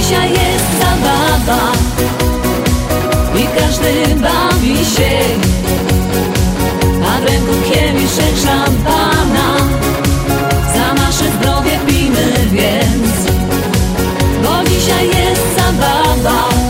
dzisiaj jest zabawa i każdy bawi się, a w ręku kieliszek szampana. Za nasze zdrowie pijmy więc, bo dzisiaj jest zabawa.